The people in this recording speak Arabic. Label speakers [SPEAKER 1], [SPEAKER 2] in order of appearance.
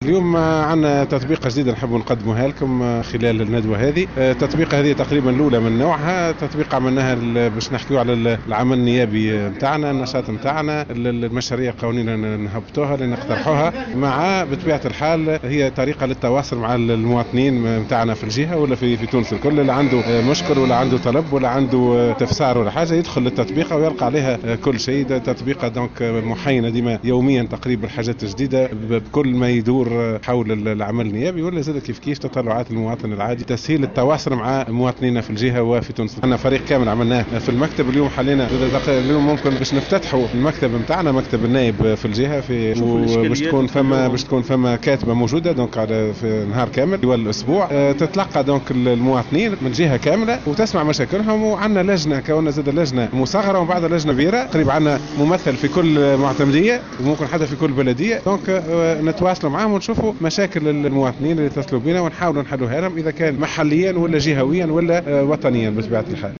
[SPEAKER 1] اليوم عندنا تطبيقة جديدة نحب نقدمها لكم خلال الندوة هذه. التطبيقة هذه تقريبا الأولى من نوعها، تطبيق عملناها باش نحكيو على العمل النيابي نتاعنا، النشاط نتاعنا، المشاريع القانونية نهبطوها لنقترحوها، مع بطبيعة الحال هي طريقة للتواصل مع المواطنين نتاعنا في الجهة ولا في تونس الكل، اللي عنده مشكل ولا عنده طلب ولا عنده استفسار ولا حاجة يدخل للتطبيقة ويلقى عليها كل شيء. تطبيقة دونك محينة ديما يوميا تقريبا الحاجات الجديدة بكل ما يدور حول العمل النيابي، ولا زاد كيف تطلعات المواطن العادي، تسهيل التواصل مع مواطنينا في الجهه وفي تونس. عندنا فريق كامل عملناه في المكتب. اليوم حلينا اليوم ممكن باش نفتتحوا المكتب نتاعنا، مكتب النائب في الجهه، في باش تكون فما كاتبه موجوده دونك على في نهار كامل والاسبوع، تتلقى دونك المواطنين من جهه كامله وتسمع مشاكلهم. وعندنا لجنه، كوننا زاد لجنه مصغره ومن بعد لجنه كبيره، تقريبا عندنا ممثل في كل معتمديه وممكن حتى في كل بلديه، دونك نتواصلوا معهم ونشوفوا مشاكل المواطنين اللي يتصلوا بنا ونحاولوا نحلوها لهم، اذا كان محليا ولا جهويا ولا وطنيا بطبيعه الحال.